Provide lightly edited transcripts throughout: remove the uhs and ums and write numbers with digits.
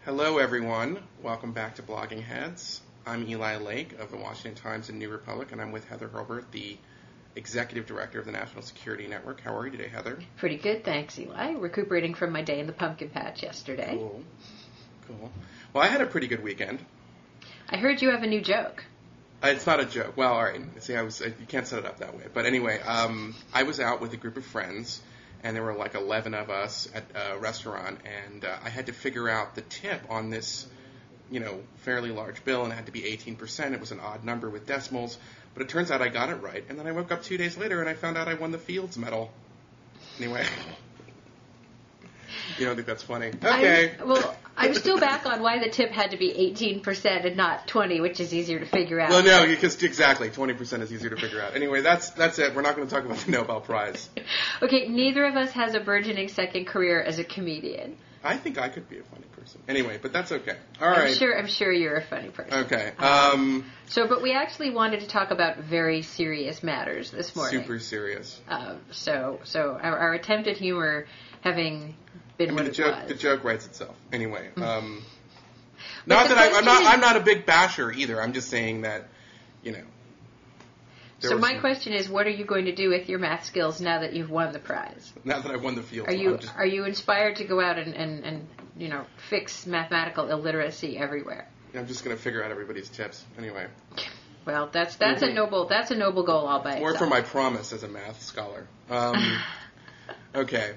Hello, everyone. Welcome back to Blogging Heads. I'm Eli Lake of the Washington Times and New Republic, and I'm with Heather Herbert, the Executive Director of the National Security Network. How are you today, Heather? Pretty good, thanks, Eli. Recuperating from my day in the pumpkin patch yesterday. Cool. Well, I had a pretty good weekend. I heard you have a new joke. It's not a joke. Well, all right. See, you can't set it up that way. But anyway, I was out with a group of friends, and there were like 11 of us at a restaurant, and I had to figure out the tip on this, fairly large bill, and it had to be 18%. It was an odd number with decimals, but it turns out I got it right. And then I woke up 2 days later, and I found out I won the Fields Medal. Anyway, you don't think that's funny? Okay. I'm still back on why the tip had to be 18% and not 20, which is easier to figure out. Well, no, because exactly, 20% is easier to figure out. Anyway, that's it. We're not going to talk about the Nobel Prize. Okay, neither of us has a burgeoning second career as a comedian. I think I could be a funny person. Anyway, but that's okay. All right. I'm sure you're a funny person. Okay. But we actually wanted to talk about very serious matters this morning. Super serious. So our attempt at humor having been what it was. The joke writes itself. Anyway. Not that I'm not a big basher either. I'm just saying that, So my question is, what are you going to do with your math skills now that you've won the prize? Now that I've won the Fields. Are you inspired to go out and fix mathematical illiteracy everywhere? I'm just going to figure out everybody's tips. Anyway. Well, that's a noble goal all by itself. More for my promise as a math scholar. Okay.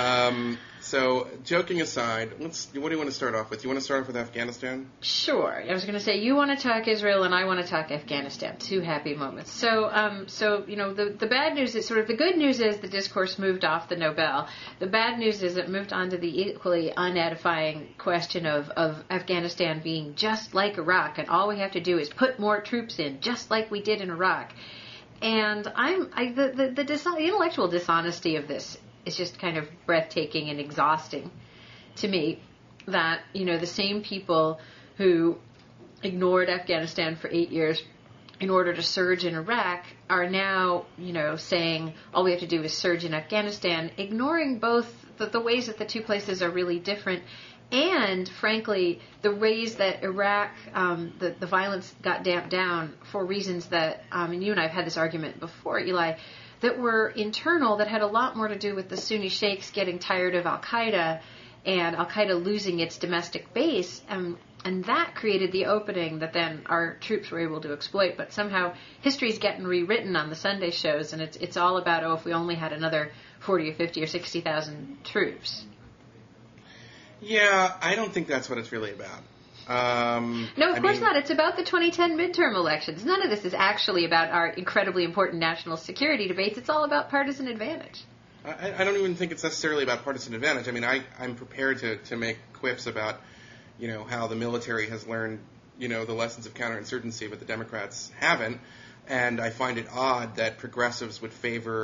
So, joking aside, what do you want to start off with? You want to start off with Afghanistan? Sure. I was going to say, you want to talk Israel and I want to talk Afghanistan. Two happy moments. So the bad news is the good news is the discourse moved off the Nobel. The bad news is it moved on to the equally unedifying question of Afghanistan being just like Iraq, and all we have to do is put more troops in, just like we did in Iraq. And the intellectual dishonesty of this is just kind of breathtaking and exhausting to me, that, the same people who ignored Afghanistan for 8 years in order to surge in Iraq are now, saying all we have to do is surge in Afghanistan, ignoring both the ways that the two places are really different, and, frankly, the ways that Iraq, the violence got damped down for reasons that, and you and I have had this argument before, Eli, that were internal, that had a lot more to do with the Sunni sheikhs getting tired of al-Qaeda and al-Qaeda losing its domestic base, and that created the opening that then our troops were able to exploit. But somehow history's getting rewritten on the Sunday shows, and it's all about, if we only had another 40 or 50 or 60,000 troops. Yeah, I don't think that's what it's really about. No, of course not. It's about the 2010 midterm elections. None of this is actually about our incredibly important national security debates. It's all about partisan advantage. I don't even think it's necessarily about partisan advantage. I mean, I'm prepared to make quips about, how the military has learned, the lessons of counterinsurgency, but the Democrats haven't. And I find it odd that progressives would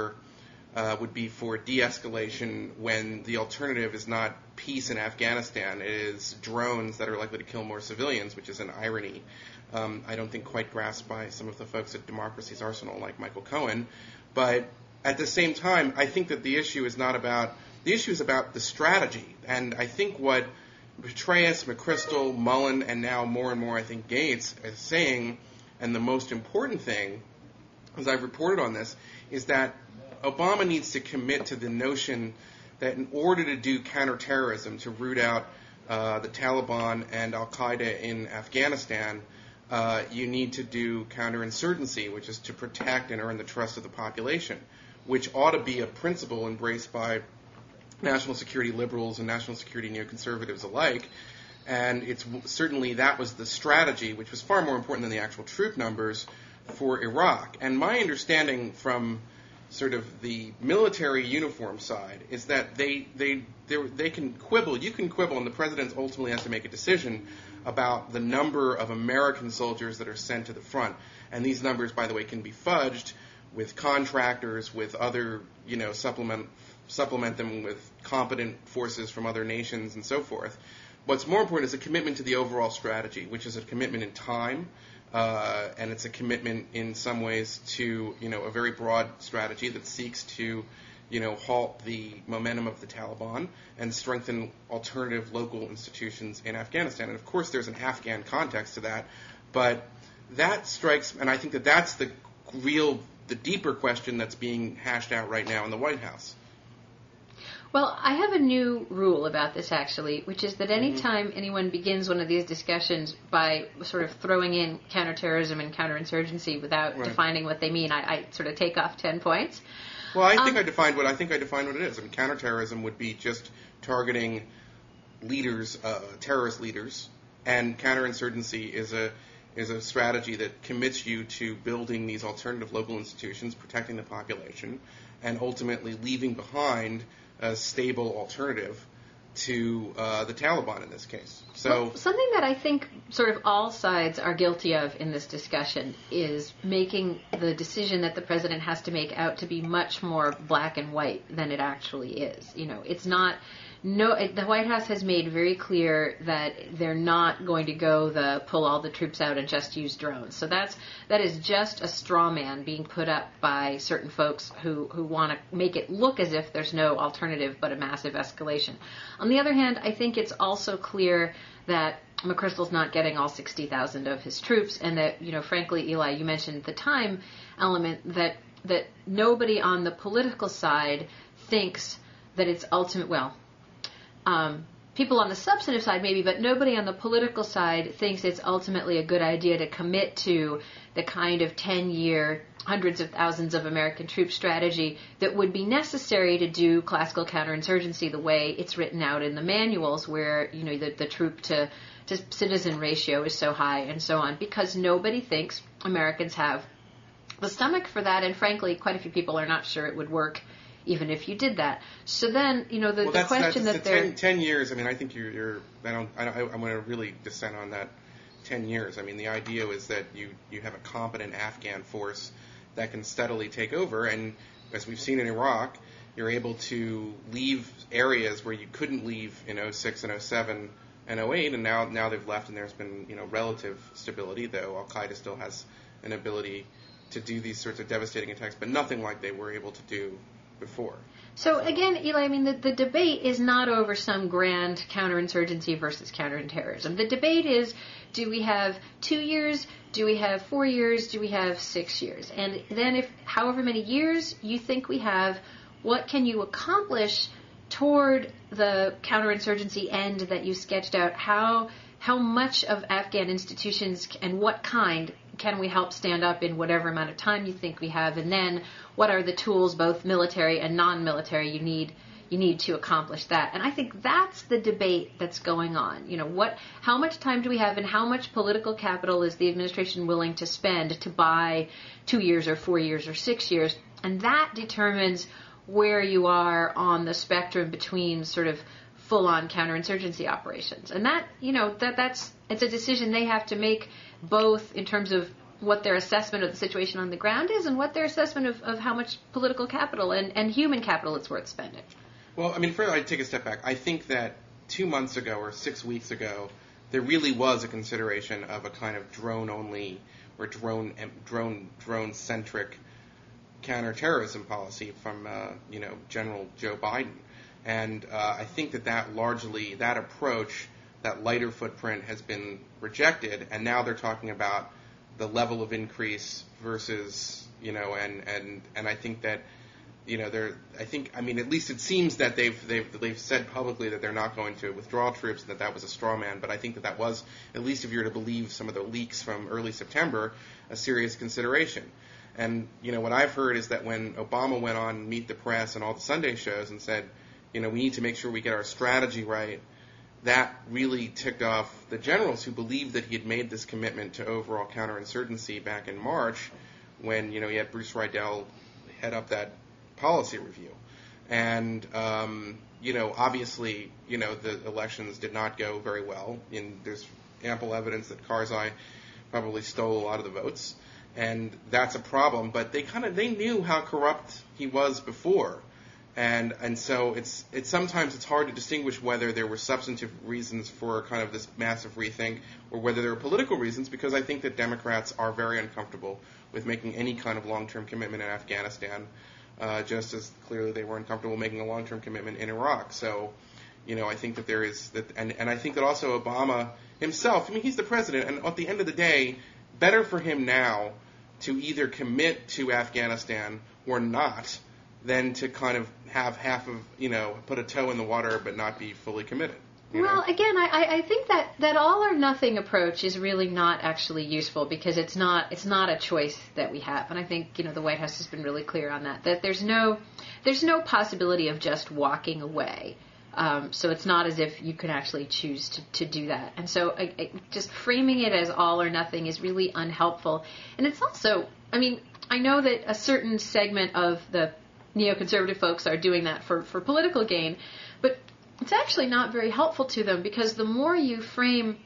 be for de-escalation when the alternative is not peace in Afghanistan. It is drones that are likely to kill more civilians, which is an irony. I don't think quite grasped by some of the folks at Democracy's Arsenal like Michael Cohen. But at the same time, I think that the issue is about the strategy. And I think what Petraeus, McChrystal, Mullen, and now more and more I think Gates is saying, and the most important thing, as I've reported on this, is that Obama needs to commit to the notion that in order to do counterterrorism, to root out the Taliban and al-Qaeda in Afghanistan, you need to do counterinsurgency, which is to protect and earn the trust of the population, which ought to be a principle embraced by national security liberals and national security neoconservatives alike. And certainly that was the strategy, which was far more important than the actual troop numbers for Iraq. And my understanding from sort of the military uniform side is that they can quibble. You can quibble, and the president ultimately has to make a decision about the number of American soldiers that are sent to the front. And these numbers, by the way, can be fudged with contractors, with other, supplement them with competent forces from other nations and so forth. What's more important is a commitment to the overall strategy, which is a commitment in time, and it's a commitment in some ways to, a very broad strategy that seeks to halt the momentum of the Taliban and strengthen alternative local institutions in Afghanistan. And of course, there's an Afghan context to that, but that strikes, and I think that that's the deeper question that's being hashed out right now in the White House. Well, I have a new rule about this, actually, which is that any time anyone begins one of these discussions by sort of throwing in counterterrorism and counterinsurgency without defining what they mean, I sort of take off 10 points. Well, I think I defined what it is. I mean, counterterrorism would be just targeting leaders, terrorist leaders, and counterinsurgency is a strategy that commits you to building these alternative local institutions, protecting the population, and ultimately leaving behind a stable alternative to the Taliban in this case. So something that I think sort of all sides are guilty of in this discussion is making the decision that the president has to make out to be much more black and white than it actually is. It's not. The White House has made very clear that they're not going to go pull all the troops out and just use drones. So that is just a straw man being put up by certain folks who want to make it look as if there's no alternative but a massive escalation. On the other hand, I think it's also clear that McChrystal's not getting all 60,000 of his troops, and that, frankly, Eli, you mentioned the time element, that nobody on the political side thinks that it's people on the substantive side maybe, but nobody on the political side thinks it's ultimately a good idea to commit to the kind of 10-year, hundreds of thousands of American troop strategy that would be necessary to do classical counterinsurgency the way it's written out in the manuals, where the troop to citizen ratio is so high and so on, because nobody thinks Americans have the stomach for that, and frankly, quite a few people are not sure it would work even if you did that. So then, the question that they're 10 years. I mean, I think I'm going to really dissent on that. 10 years. I mean, the idea is that you have a competent Afghan force that can steadily take over, and as we've seen in Iraq, you're able to leave areas where you couldn't leave in 06 and 07 and 08, and now they've left, and there's been relative stability, though Al-Qaeda still has an ability to do these sorts of devastating attacks, but nothing like they were able to do before. So again, Eli, I mean, the debate is not over some grand counterinsurgency versus counterterrorism. The debate is, do we have 2 years? Do we have 4 years? Do we have 6 years? And then if however many years you think we have, what can you accomplish toward the counterinsurgency end that you sketched out? How much of Afghan institutions and what kind can we help stand up in whatever amount of time you think we have? And then what are the tools, both military and non-military, you need to accomplish that? And I think that's the debate that's going on. How much time do we have, and how much political capital is the administration willing to spend to buy 2 years or 4 years or 6 years? And that determines where you are on the spectrum between sort of full-on counterinsurgency operations. And it's a decision they have to make, both in terms of what their assessment of the situation on the ground is and what their assessment of how much political capital and human capital it's worth spending. Well, I mean, first I'd take a step back. I think that 2 months ago or 6 weeks ago, there really was a consideration of a kind of drone-only or drone-centric counterterrorism policy from General Joe Biden. And I think that approach, that lighter footprint, has been rejected, and now they're talking about the level of increase versus, and I think that, at least it seems that they've said publicly that they're not going to withdraw troops, and that was a straw man, but I think that was, at least if you're to believe some of the leaks from early September, a serious consideration. And, what I've heard is that when Obama went on Meet the Press and all the Sunday shows and said, we need to make sure we get our strategy right, that really ticked off the generals who believed that he had made this commitment to overall counterinsurgency back in March when, he had Bruce Riedel head up that policy review. And, obviously, the elections did not go very well. And there's ample evidence that Karzai probably stole a lot of the votes. And that's a problem. But they knew how corrupt he was before. And so it's sometimes it's hard to distinguish whether there were substantive reasons for kind of this massive rethink or whether there were political reasons, because I think that Democrats are very uncomfortable with making any kind of long-term commitment in Afghanistan just as clearly they weren't comfortable making a long-term commitment in Iraq. So, I think that there is that, and I think that also Obama himself. I mean, he's the president, and at the end of the day, better for him now to either commit to Afghanistan or not than to kind of have half of, put a toe in the water but not be fully committed. Well, again, I think that all or nothing approach is really not actually useful because it's not a choice that we have, and I think the White House has been really clear on that there's no possibility of just walking away. So it's not as if you can actually choose to do that. And so just framing it as all or nothing is really unhelpful. And it's also, I know that a certain segment of the neoconservative folks are doing that for political gain, but it's actually not very helpful to them because the more you frame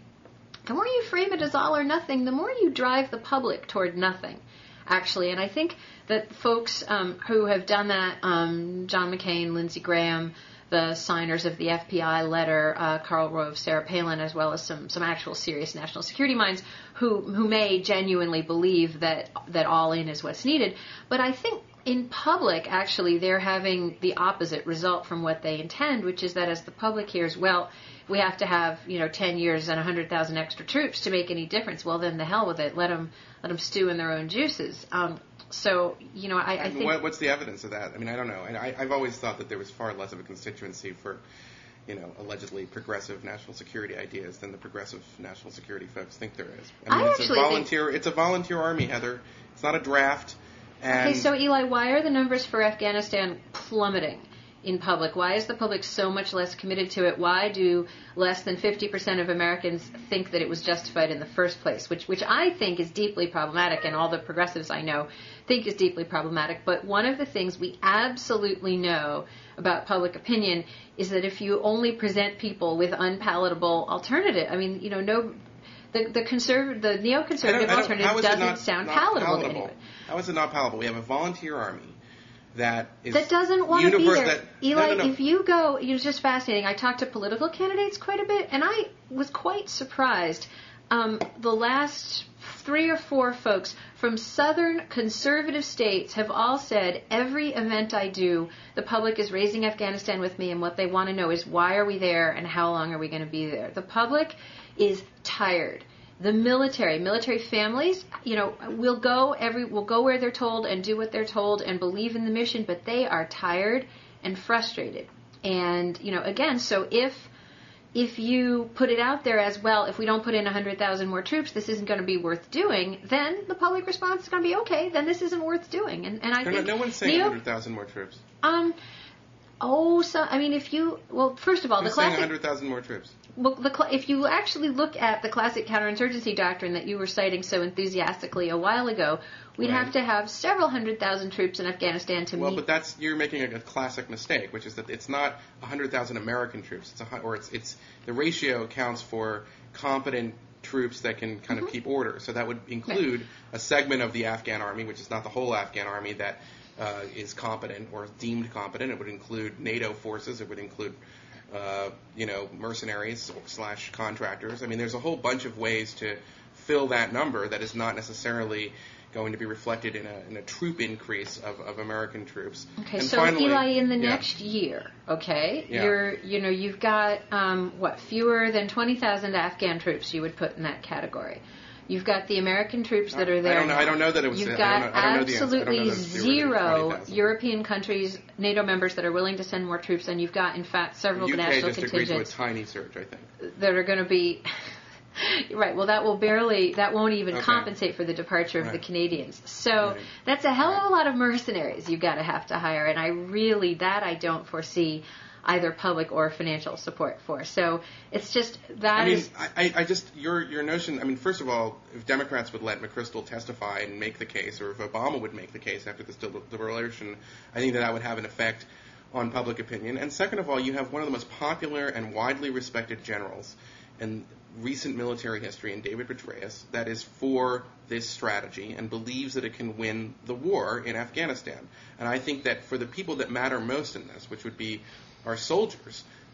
it as all or nothing, the more you drive the public toward nothing, actually. And I think that folks who have done that, John McCain, Lindsey Graham, the signers of the FPI letter, Karl Rove, Sarah Palin, as well as some actual serious national security minds who may genuinely believe that all in is what's needed. But I think in public, actually, they're having the opposite result from what they intend, which is that as the public hears, well, we have to have 10 years and 100,000 extra troops to make any difference. Well, then the hell with it. Let them stew in their own juices. So, I think... What's the evidence of that? I don't know. And I've always thought that there was far less of a constituency for, allegedly progressive national security ideas than the progressive national security folks think there is. It's a volunteer army, Heather. It's not a draft. Okay, so Eli, why are the numbers for Afghanistan plummeting in public? Why is the public so much less committed to it? Why do less than 50% of Americans think that it was justified in the first place, which I think is deeply problematic, and all the progressives I know think is deeply problematic. But one of the things we absolutely know about public opinion is that if you only present people with unpalatable alternative, the neoconservative alternative doesn't sound palatable to anyone. How is it not palatable? We have a volunteer army that doesn't want to be there. Eli, no. If you go, it's just fascinating. I talked to political candidates quite a bit, and I was quite surprised. The last 3 or 4 folks from southern conservative states have all said, every event I do, the public is raising Afghanistan with me, and what they want to know is why are we there and how long are we going to be there. The public is tired. The military families, will go where they're told and do what they're told and believe in the mission, but they are tired and frustrated. And, again, so if you put it out there as, well, if we don't put in 100,000 more troops, this isn't going to be worth doing, then the public response is going to be, okay, then this isn't worth doing. And I think... No one's saying 100,000 more troops. First of all, the classic... 100,000 more troops. Well, if you actually look at the classic counterinsurgency doctrine that you were citing so enthusiastically a while ago, we'd have to have several 100,000 troops in Afghanistan to meet... Well, but you're making a classic mistake, which is that it's not 100,000 American troops. It's the ratio accounts for competent troops that can kind of keep order. So that would include a segment of the Afghan army, which is not the whole Afghan army, that is competent or deemed competent. It would include NATO forces. It would include mercenaries / contractors. There's a whole bunch of ways to fill that number that is not necessarily going to be reflected in a troop increase of American troops. Okay, and so finally, Eli, in the next year, you've got fewer than 20,000 Afghan troops you would put in that category. You've got the American troops that are there. I don't know that it was. You've got absolutely zero European countries, NATO members, that are willing to send more troops, and you've got, in fact, several national contingents. The UK just agreed to a tiny surge, I think. That are going to be right. Well, that won't even compensate for the departure of the Canadians. So that's a hell of a lot of mercenaries you've got to have to hire, and I don't foresee either public or financial support for. So it's just that your notion. First of all, if Democrats would let McChrystal testify and make the case, or if Obama would make the case after this deliberation, I think that would have an effect on public opinion. And second of all, you have one of the most popular and widely respected generals in recent military history, in David Petraeus, that is for this strategy and believes that it can win the war in Afghanistan. And I think that for the people that matter most in this, which would be our soldiers,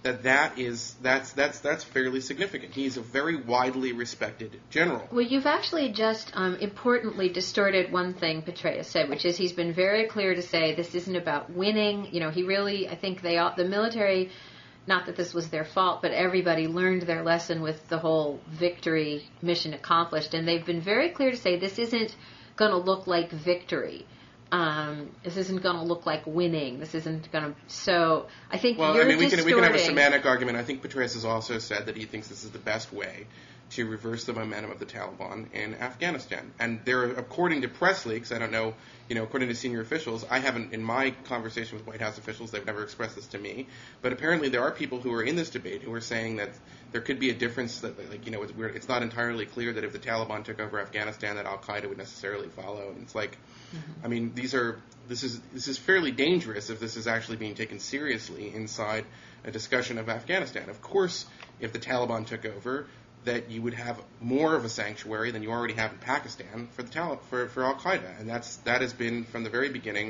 that's fairly significant. He's a very widely respected general. Well, you've actually just importantly distorted one thing Petraeus said, which is he's been very clear to say this isn't about winning. He really, I think the military, not that this was their fault, but everybody learned their lesson with the whole victory mission accomplished, and they've been very clear to say this isn't going to look like victory. This isn't going to look like winning. This isn't going to. So I think we distorting. can have a semantic argument. I think Petraeus has also said that he thinks this is the best way to reverse the momentum of the Taliban in Afghanistan. And there, according to press leaks, I don't know, according to senior officials, I haven't, in my conversation with White House officials, they've never expressed this to me. But apparently there are people who are in this debate who are saying that there could be a difference that, it's not entirely clear that if the Taliban took over Afghanistan that Al-Qaeda would necessarily follow. And it's like, I mean, this is fairly dangerous if this is actually being taken seriously inside a discussion of Afghanistan. Of course, if the Taliban took over, that you would have more of a sanctuary than you already have in Pakistan for Al-Qaeda, and that has been from the very beginning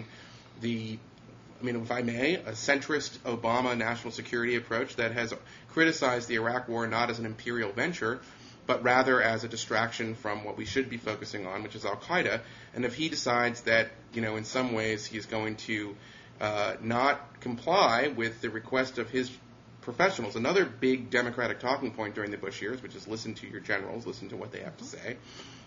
if I may, a centrist Obama national security approach that has criticized the Iraq War not as an imperial venture, but rather as a distraction from what we should be focusing on, which is Al-Qaeda. And if he decides that, in some ways he's going to not comply with the request of his professionals, another big Democratic talking point during the Bush years, which is listen to your generals, listen to what they have to say,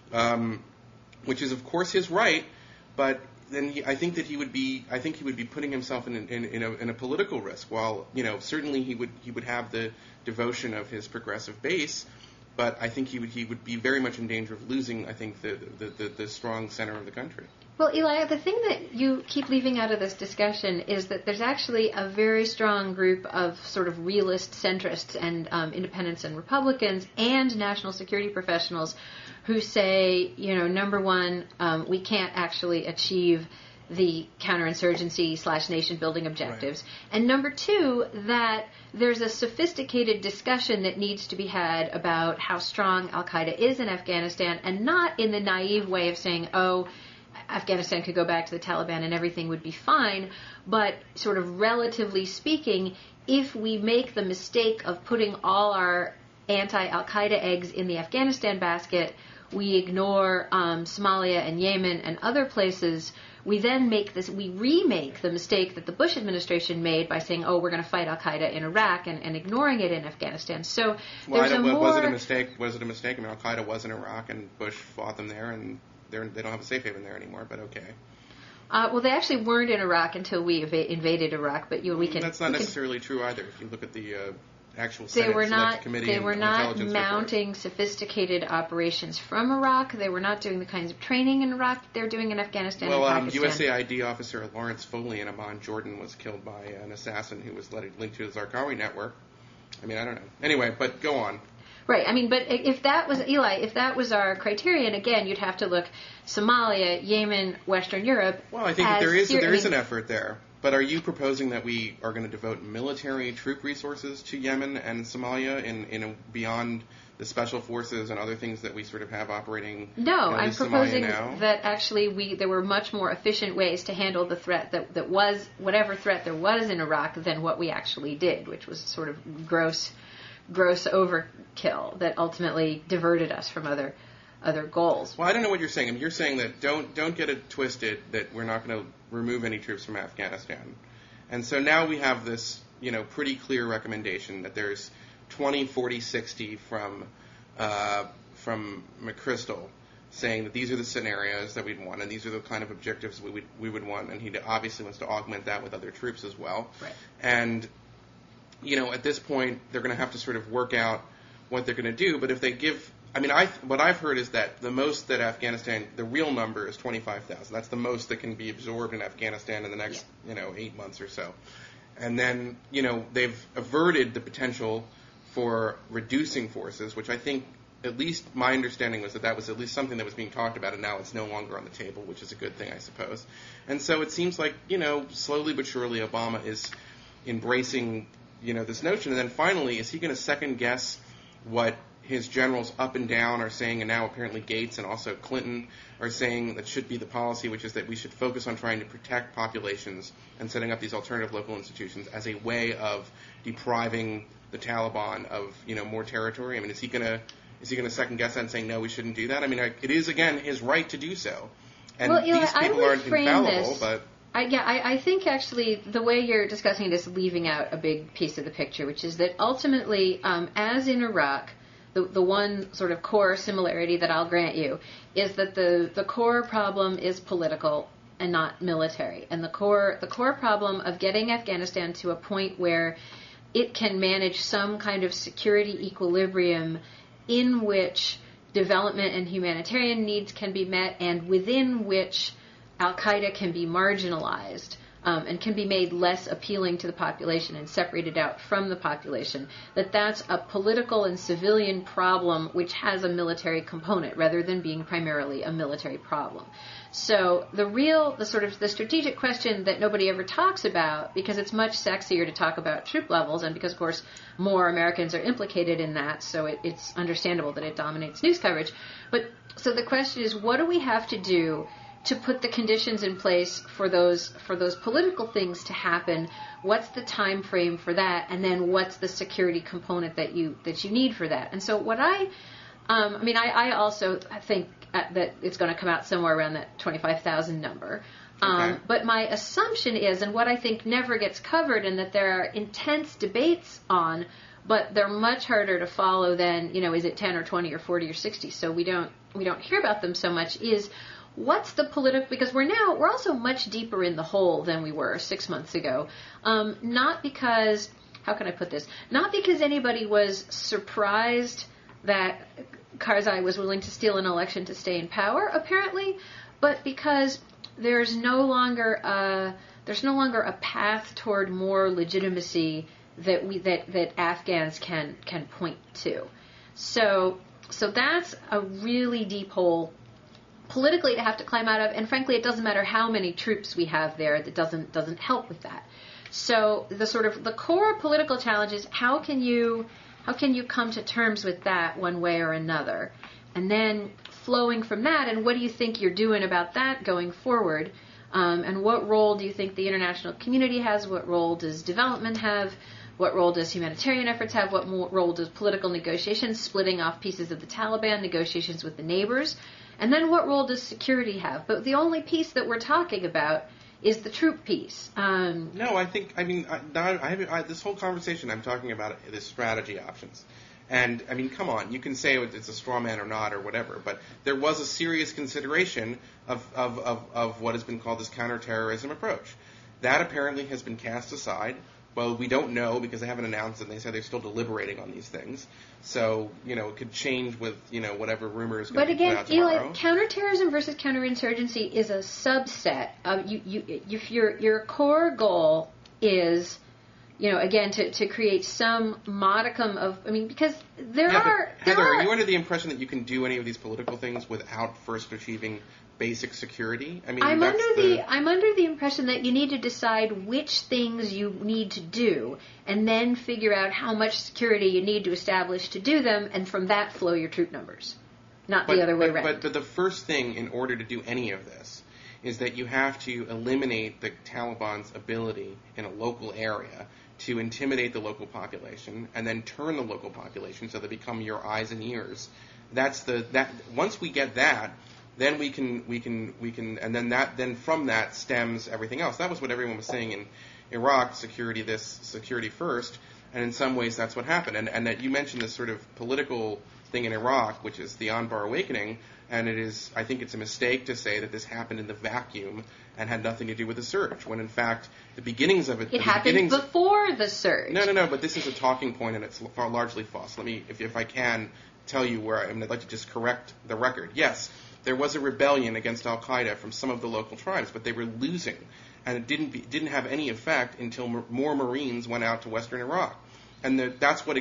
which is of course his right, but then I think he would be putting himself in a political risk. While certainly he would have the devotion of his progressive base, but I think he would be very much in danger of losing, I think, the strong center of the country. Well, Eli, the thing that you keep leaving out of this discussion is that there's actually a very strong group of sort of realist centrists and independents and Republicans and national security professionals who say, number one, we can't actually achieve the counterinsurgency / nation-building objectives. Right. And number two, that there's a sophisticated discussion that needs to be had about how strong Al-Qaeda is in Afghanistan, and not in the naive way of saying, Afghanistan could go back to the Taliban and everything would be fine, but sort of relatively speaking, if we make the mistake of putting all our anti-Al-Qaeda eggs in the Afghanistan basket, we ignore Somalia and Yemen and other places, we then remake the mistake that the Bush administration made by saying, we're going to fight Al-Qaeda in Iraq and ignoring it in Afghanistan. So was it a mistake? Was it a mistake? I mean, Al-Qaeda was in Iraq and Bush fought them there, and they don't have a safe haven there anymore, but okay. Well, they actually weren't in Iraq until we invaded Iraq, but we can... That's not necessarily true either. If you look at the actual Senate Select Committee They were not mounting report. Sophisticated operations from Iraq. They were not doing the kinds of training in Iraq they're doing in Afghanistan and Pakistan. USAID officer Lawrence Foley in Amman, Jordan, was killed by an assassin who was linked to the Zarqawi network. I mean, I don't know. Anyway, but go on. Right. I mean, but if that was our criterion, again, you'd have to look Somalia, Yemen, Western Europe. Well, I think that there is an effort there. But are you proposing that we are going to devote military troop resources to Yemen and Somalia beyond the special forces and other things that we sort of have operating? No, I'm proposing that actually there were much more efficient ways to handle the threat that was whatever threat there was in Iraq than what we actually did, which was sort of gross overkill that ultimately diverted us from other goals. Well, I don't know what you're saying. I mean, you're saying that don't get it twisted that we're not going to remove any troops from Afghanistan. And so now we have this, pretty clear recommendation that there's 20, 40, 60 from McChrystal saying that these are the scenarios that we'd want and these are the kind of objectives we would want, and he obviously wants to augment that with other troops as well. Right. And at this point, they're going to have to sort of work out what they're going to do. But if they give, what I've heard is that the most that Afghanistan, the real number is 25,000. That's the most that can be absorbed in Afghanistan in the next, 8 months or so. And then, they've averted the potential for reducing forces, which I think, at least my understanding was that was at least something that was being talked about, and now it's no longer on the table, which is a good thing, I suppose. And so it seems like, slowly but surely Obama is embracing this notion, and then finally, is he going to second guess what his generals up and down are saying, and now apparently Gates and also Clinton are saying that should be the policy, which is that we should focus on trying to protect populations and setting up these alternative local institutions as a way of depriving the Taliban of, more territory. I mean, is he going to second guess that and saying, no, we shouldn't do that? I mean, it is, again, his right to do so. And these people aren't infallible, but... I think actually the way you're discussing it is leaving out a big piece of the picture, which is that ultimately, as in Iraq, the one sort of core similarity that I'll grant you is that the core problem is political and not military. And the core problem of getting Afghanistan to a point where it can manage some kind of security equilibrium in which development and humanitarian needs can be met and within which Al-Qaeda can be marginalized and can be made less appealing to the population and separated out from the population, that's a political and civilian problem which has a military component rather than being primarily a military problem. So the strategic question that nobody ever talks about, because it's much sexier to talk about troop levels and because, of course, more Americans are implicated in that, so it's understandable that it dominates news coverage. But so the question is, what do we have to do to put the conditions in place for those political things to happen? What's the time frame for that? And then what's the security component that you need for that? And so what I also think that it's going to come out somewhere around that 25,000 number. Okay. But my assumption is, and what I think never gets covered and that there are intense debates on, but they're much harder to follow than, is it 10 or 20 or 40 or 60? So we don't hear about them so much, is what's the political, because we're also much deeper in the hole than we were 6 months ago. Not because, how can I put this? Not because anybody was surprised that Karzai was willing to steal an election to stay in power, apparently, but because there's no longer a path toward more legitimacy that Afghans can point to. So that's a really deep hole politically to have to climb out of, and frankly, it doesn't matter how many troops we have there. That doesn't help with that. So the core political challenge is how can you come to terms with that one way or another, and then flowing from that, and what do you think you're doing about that going forward, and what role do you think the international community has? What role does development have? What role does humanitarian efforts have? What role does political negotiations, splitting off pieces of the Taliban, negotiations with the neighbors? And then what role does security have? But the only piece that we're talking about is the troop piece. No, this whole conversation I'm talking about is strategy options. And, come on, you can say it's a straw man or not or whatever, but there was a serious consideration of what has been called this counterterrorism approach. That apparently has been cast aside. Well, we don't know because they haven't announced it, and they said they're still deliberating on these things. So, it could change with, whatever rumor is going to be put out tomorrow. But again, Eli, counterterrorism versus counterinsurgency is a subset of if your core goal is, again, to create some modicum of, because Heather, are you under the impression that you can do any of these political things without first achieving basic security? I'm under the impression that you need to decide which things you need to do and then figure out how much security you need to establish to do them, and from that flow your troop numbers, not the other way around. But the first thing in order to do any of this is that you have to eliminate the Taliban's ability in a local area to intimidate the local population and then turn the local population so they become your eyes and ears. Once we get that, then we can, and then from that stems everything else. That was what everyone was saying in Iraq: security this, security first, and in some ways that's what happened. And that you mentioned this sort of political thing in Iraq, which is the Anbar awakening, and I think it's a mistake to say that this happened in the vacuum and had nothing to do with the surge, when in fact the beginnings of it. It happened before the surge. No, but this is a talking point, and it's largely false. Let me, if I can, tell you where I'd like to just correct the record. Yes. There was a rebellion against Al-Qaeda from some of the local tribes, but they were losing, and it didn't have any effect until more Marines went out to Western Iraq, and that's what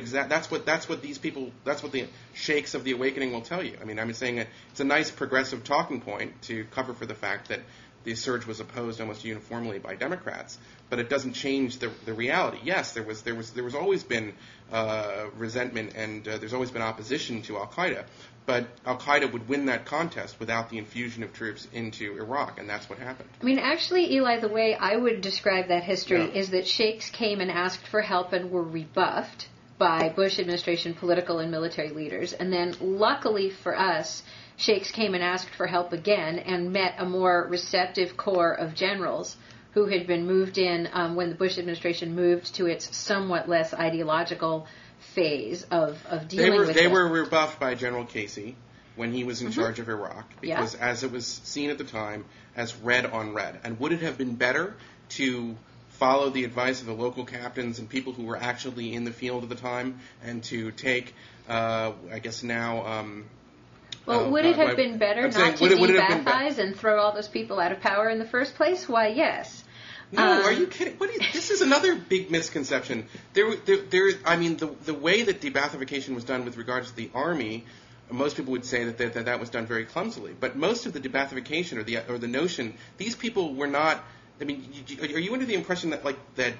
the sheikhs of the awakening will tell you. I'm saying it's a nice progressive talking point to cover for the fact that the surge was opposed almost uniformly by Democrats, but it doesn't change the reality. Yes, there was always been resentment, and there's always been opposition to al-Qaeda, but al-Qaeda would win that contest without the infusion of troops into Iraq, and that's what happened. I mean, actually, Eli, the way I would describe that history is that sheikhs came and asked for help and were rebuffed by Bush administration political and military leaders, and then luckily for us, sheikhs came and asked for help again and met a more receptive corps of generals who had been moved in when the Bush administration moved to its somewhat less ideological phase of dealing with it. They were rebuffed by General Casey when he was in charge of Iraq, because as it was seen at the time as red on red. And would it have been better to follow the advice of the local captains and people who were actually in the field at the time and to take, I guess now... Well, would it have been better not to de-Baathize and throw all those people out of power in the first place? Why, yes. No, are you kidding? This is another big misconception. I mean, the way that de-Baathification was done with regards to the army, most people would say that was done very clumsily. But most of the de-Baathification or the notion, these people were not. I mean, are you under the impression that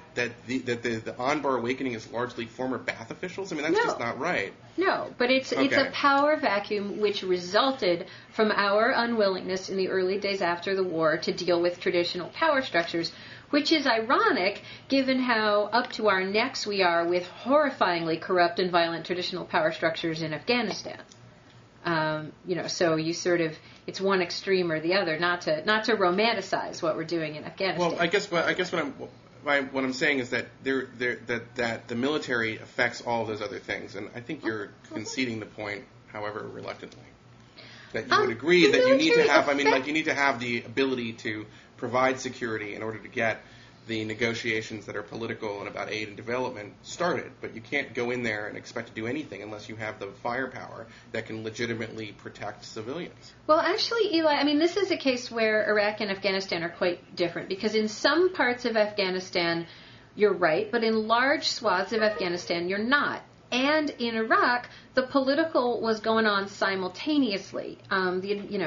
the Anbar awakening is largely former Ba'ath officials? I mean, that's just not right. No, but it's a power vacuum which resulted from our unwillingness in the early days after the war to deal with traditional power structures, which is ironic given how up to our necks we are with horrifyingly corrupt and violent traditional power structures in Afghanistan. So you sort of, it's one extreme or the other, not to romanticize what we're doing in Afghanistan. Well, I guess what I'm saying is that that the military affects all of those other things, and I think you're conceding the point, however reluctantly, that you would agree that you need to have. I mean, you need to have the ability to provide security in order to get the negotiations that are political and about aid and development started, but you can't go in there and expect to do anything unless you have the firepower that can legitimately protect civilians. Well, actually, Eli, I mean, this is a case where Iraq and Afghanistan are quite different, because in some parts of Afghanistan, you're right, but in large swaths of Afghanistan, you're not. And in Iraq, the political was going on simultaneously. When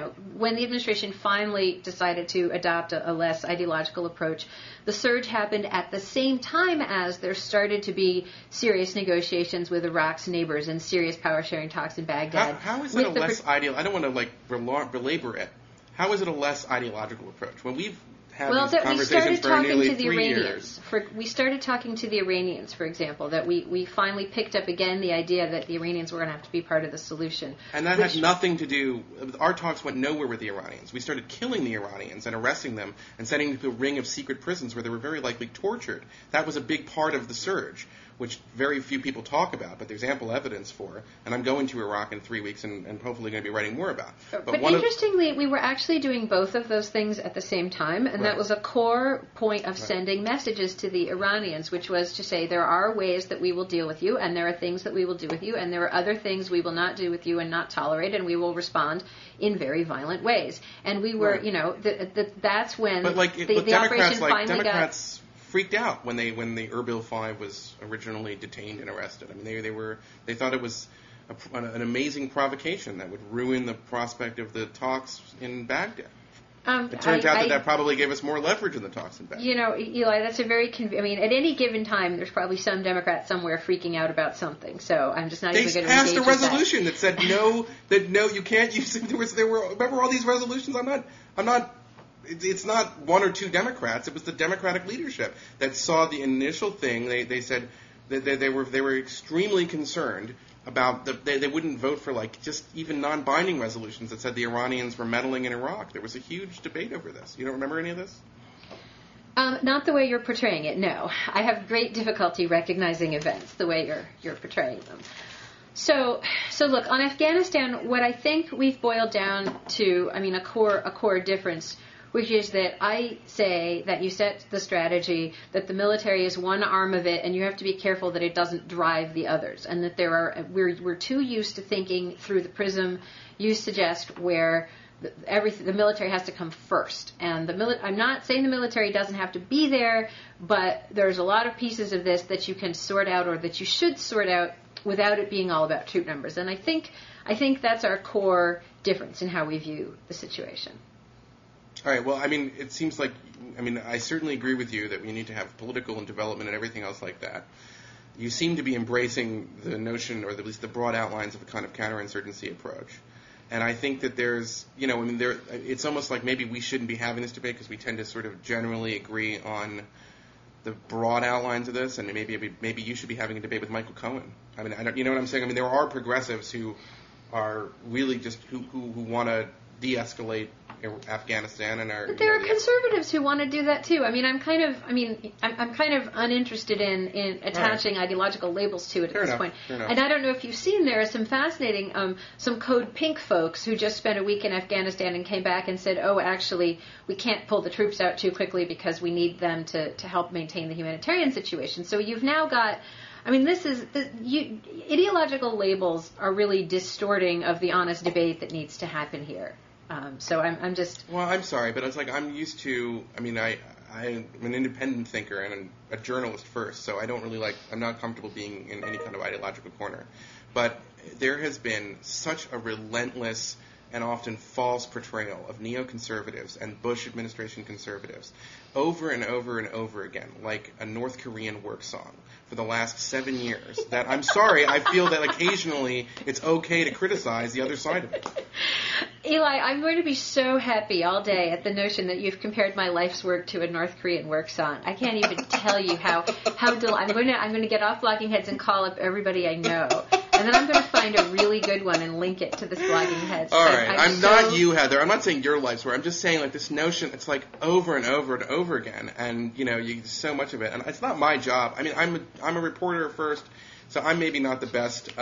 the administration finally decided to adopt a less ideological approach, the surge happened at the same time as there started to be serious negotiations with Iraq's neighbors and serious power-sharing talks in Baghdad. How is it a less ideal? I don't want to belabor it. How is it a less ideological approach? When we've these conversations for nearly 3 years. We started talking to the Iranians, for example, that we finally picked up again the idea that the Iranians were going to have to be part of the solution. And that had nothing to do, our talks went nowhere with the Iranians. We started killing the Iranians and arresting them and sending them to a ring of secret prisons where they were very likely tortured. That was a big part of the surge, which very few people talk about, but there's ample evidence for. And I'm going to Iraq in 3 weeks and hopefully going to be writing more about. But interestingly, we were actually doing both of those things at the same time, and that was a core point of sending messages to the Iranians, which was to say there are ways that we will deal with you, and there are things that we will do with you, and there are other things we will not do with you and not tolerate, and we will respond in very violent ways. And we were, that's when the operation finally Democrats freaked out when the Erbil 5 was originally detained and arrested. I mean, they thought it was an amazing provocation that would ruin the prospect of the talks in Baghdad. It turns out that probably gave us more leverage in the talks in Baghdad. Eli, that's a very at any given time, there's probably some Democrat somewhere freaking out about something. So I'm just not even going to engage with that. They passed a resolution that said no, you can't use it. Remember all these resolutions? I'm not. It's not one or two Democrats. It was the Democratic leadership that saw the initial thing. They said that they were extremely concerned about they wouldn't vote for just even non-binding resolutions that said the Iranians were meddling in Iraq. There was a huge debate over this. You don't remember any of this? Not the way you're portraying it. No, I have great difficulty recognizing events the way you're portraying them. So look, on Afghanistan, what I think we've boiled down to, a core difference, which is that I say that you set the strategy that the military is one arm of it, and you have to be careful that it doesn't drive the others, and that we're too used to thinking through the prism you suggest, where the military has to come first. And I'm not saying the military doesn't have to be there, but there's a lot of pieces of this that you can sort out, or that you should sort out, without it being all about troop numbers. And I think that's our core difference in how we view the situation. All right. Well, I mean, it seems like, I certainly agree with you that we need to have political and development and everything else like that. You seem to be embracing the notion, or at least the broad outlines of a kind of counterinsurgency approach. And I think that there's, it's almost like maybe we shouldn't be having this debate because we tend to sort of generally agree on the broad outlines of this, and maybe you should be having a debate with Michael Cohen. I mean, you know what I'm saying? I mean, there are progressives who are really just who want to de-escalate Afghanistan and are. But there are conservatives who want to do that too. I mean, I'm kind of uninterested in attaching ideological labels to it at this point. And I don't know if you've seen, there are some fascinating, some Code Pink folks who just spent a week in Afghanistan and came back and said, oh, actually, we can't pull the troops out too quickly because we need them to help maintain the humanitarian situation. So you've now got. I mean, ideological labels are really distorting of the honest debate that needs to happen here. So I'm just. Well, I'm sorry, but it's like I'm used to. I mean, I'm an independent thinker and a journalist first, so I don't really I'm not comfortable being in any kind of ideological corner. But there has been such a relentless and often false portrayal of neoconservatives and Bush administration conservatives over and over and over again, like a North Korean work song for the last 7 years, that I'm sorry, I feel that occasionally it's okay to criticize the other side of it. Eli, I'm going to be so happy all day at the notion that you've compared my life's work to a North Korean work song. I can't even tell you how I'm going to get off Blogging Heads and call up everybody I know. And then I'm going to find a really good one and link it to this Blogging Heads. All right. I'm not you, Heather. I'm not saying your life's work. I'm just saying, this notion, it's over and over and over again. And, so much of it. And it's not my job. I mean, I'm a reporter first, so I'm maybe not the best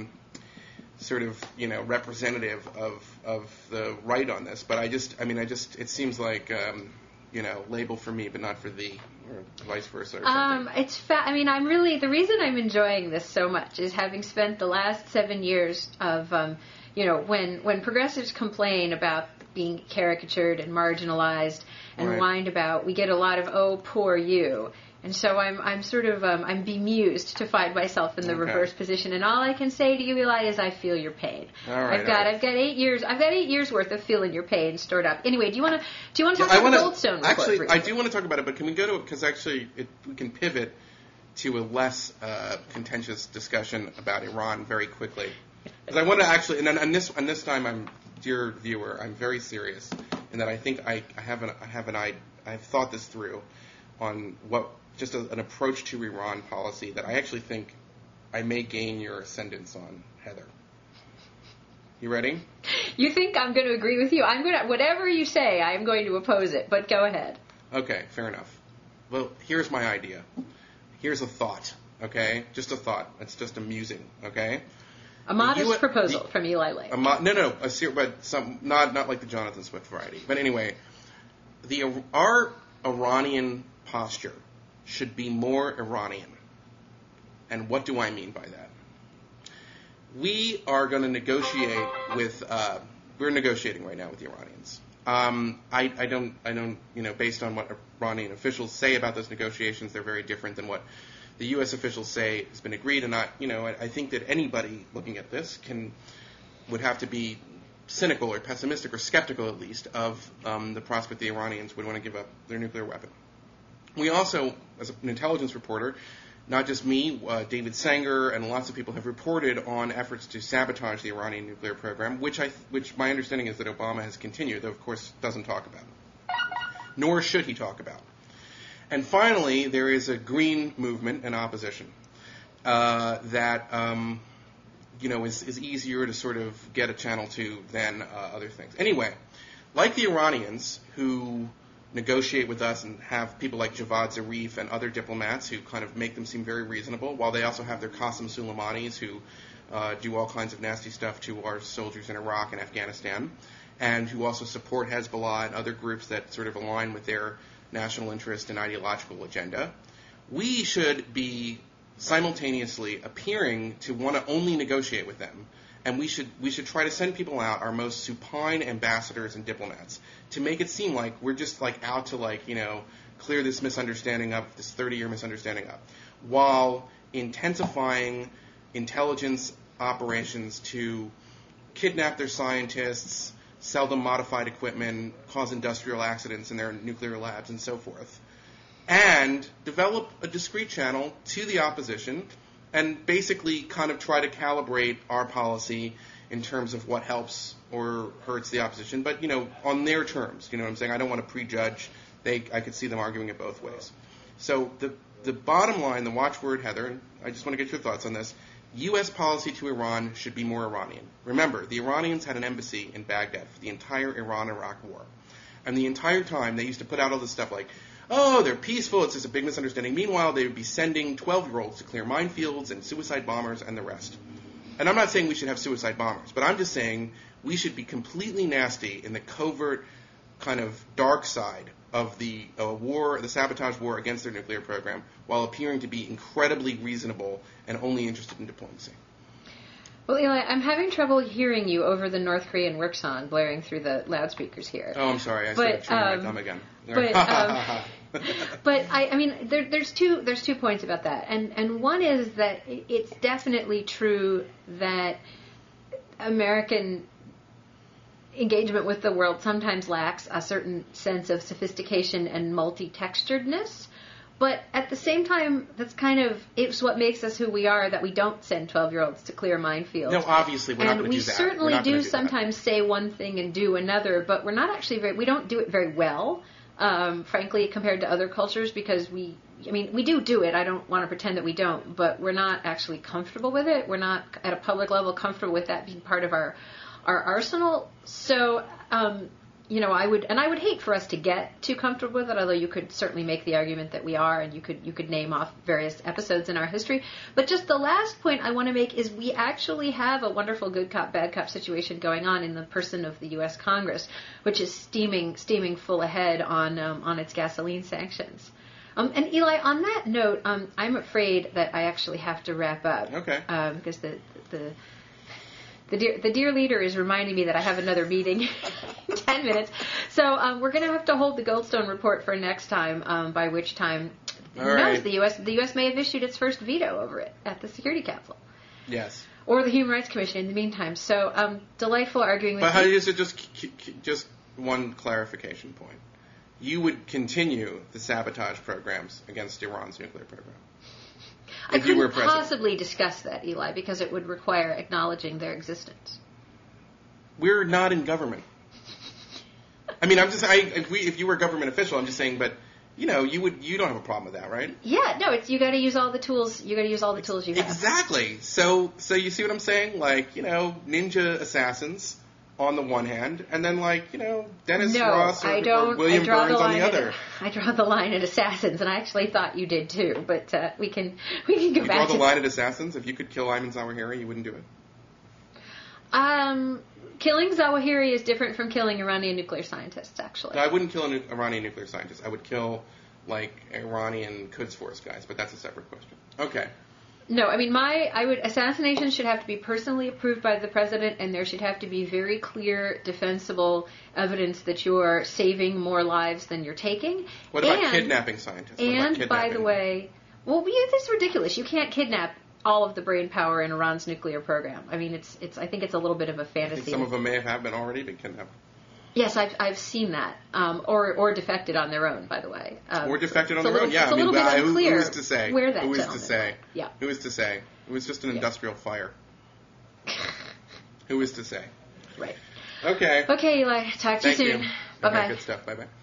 representative of the right on this. But it seems like, label for me, but not for thee, or vice versa. Or something. The reason I'm enjoying this so much is having spent the last 7 years of, when progressives complain about being caricatured and marginalized and whined about, we get a lot of, oh, poor you. And so I'm bemused to find myself in the reverse position. And all I can say to you, Eli, is I feel your pain. All right, I've got 8 years worth of feeling your pain stored up. Anyway, do you want to talk about the Goldstone report? Actually, I do want to talk about it, but can we go to it? Because actually, we can pivot to a less contentious discussion about Iran very quickly. Because I want to actually, and this time, dear viewer, I'm very serious in that I think I've thought this through on just an approach to Iran policy that I actually think I may gain your ascendance on, Heather. You ready? You think I'm going to agree with you? Whatever you say, I'm going to oppose it, but go ahead. Okay, fair enough. Well, here's my idea. Here's a thought, okay? Just a thought. It's just amusing, okay? A modest proposal from Eli Lake. Not like the Jonathan Swift variety. But anyway, our Iranian posture should be more Iranian. And what do I mean by that? We are going to negotiate with. We're negotiating right now with the Iranians. I don't. Based on what Iranian officials say about those negotiations, they're very different than what the U.S. officials say has been agreed. And I think that anybody looking at this would have to be cynical or pessimistic or skeptical, at least, of the prospect the Iranians would want to give up their nuclear weapon. We also, as an intelligence reporter, not just me, David Sanger and lots of people have reported on efforts to sabotage the Iranian nuclear program, which my understanding is that Obama has continued, though of course doesn't talk about. Nor should he talk about. And finally, there is a green movement and opposition that is easier to sort of get a channel to than other things. Anyway, like the Iranians who negotiate with us and have people like Javad Zarif and other diplomats who kind of make them seem very reasonable, while they also have their Qasem Soleimanis who do all kinds of nasty stuff to our soldiers in Iraq and Afghanistan, and who also support Hezbollah and other groups that sort of align with their national interest and ideological agenda. We should be simultaneously appearing to want to only negotiate with them, and we should try to send people out, our most supine ambassadors and diplomats, to make it seem like we're just out to clear this misunderstanding up, this 30-year misunderstanding up, while intensifying intelligence operations to kidnap their scientists, sell them modified equipment, cause industrial accidents in their nuclear labs, and so forth. And develop a discrete channel to the opposition and basically kind of try to calibrate our policy in terms of what helps or hurts the opposition, but, on their terms. You know what I'm saying? I don't want to prejudge. I could see them arguing it both ways. So the bottom line, the watchword, Heather, and I just want to get your thoughts on this, U.S. policy to Iran should be more Iranian. Remember, the Iranians had an embassy in Baghdad for the entire Iran-Iraq war. And the entire time, they used to put out all this stuff like, oh, they're peaceful, it's just a big misunderstanding. Meanwhile, they would be sending 12-year-olds to clear minefields and suicide bombers and the rest. And I'm not saying we should have suicide bombers, but I'm just saying we should be completely nasty in the covert kind of dark side of the war, the sabotage war against their nuclear program, while appearing to be incredibly reasonable and only interested in diplomacy. Well, Eli, I'm having trouble hearing you over the North Korean work song blaring through the loudspeakers here. Oh, I'm sorry. I started chewing my thumb again. But I mean, there's two points about that, and one is that it's definitely true that American engagement with the world sometimes lacks a certain sense of sophistication and multi-texturedness. But at the same time, it's what makes us who we are, that we don't send 12-year-olds to clear minefields. No, obviously we're not going to do that. And we certainly do sometimes say one thing and do another, but we're not actually we don't do it very well, frankly, compared to other cultures, because we do it. I don't want to pretend that we don't, but we're not actually comfortable with it. We're not at a public level comfortable with that being part of our arsenal. So, I would hate for us to get too comfortable with it, although you could certainly make the argument that we are, and you could name off various episodes in our history. But just the last point I want to make is we actually have a wonderful good cop, bad cop situation going on in the person of the U.S. Congress, which is steaming full ahead on its gasoline sanctions. And Eli, on that note, I'm afraid that I actually have to wrap up. Okay. Because the dear leader is reminding me that I have another meeting in 10 minutes. So we're going to have to hold the Goldstone report for next time, by which time, who knows, the U.S. may have issued its first veto over it at the Security Council. Yes. Or the Human Rights Commission in the meantime. So delightful arguing with you. But how is it just one clarification point? You would continue the sabotage programs against Iran's nuclear program? I couldn't possibly discuss that, Eli, because it would require acknowledging their existence. We're not in government. I mean, if you were a government official, I'm just saying, but you don't have a problem with that, right? Yeah, no, you got to use all the tools. You got to use all the tools you have. Exactly. So you see what I'm saying? Like, ninja assassins on the one hand, and then Dennis Ross or William Burns on the other. I draw the line at assassins, and I actually thought you did too. But we can go back. You draw the line at assassins. If you could kill Ayman Zawahiri, you wouldn't do it. Killing Zawahiri is different from killing Iranian nuclear scientists. Actually, no, I wouldn't kill an Iranian nuclear scientist. I would kill Iranian Quds Force guys, but that's a separate question. Okay. No, I mean, assassinations should have to be personally approved by the president, and there should have to be very clear, defensible evidence that you're saving more lives than you're taking. What about kidnapping scientists? By the way, this is ridiculous. You can't kidnap all of the brain power in Iran's nuclear program. I mean, I think it's a little bit of a fantasy. I think some of them may have already been kidnapped. Yes, I've seen that, or defected on their own, by the way. Or defected on their own, yeah. It's a little bit unclear who is to say? Where that Who is to say? Yeah. Who is to say? It was just an industrial fire. Who is to say? Right. Okay. Okay, Eli. Talk to you soon. Bye-bye. Bye-bye. Good stuff. Bye-bye.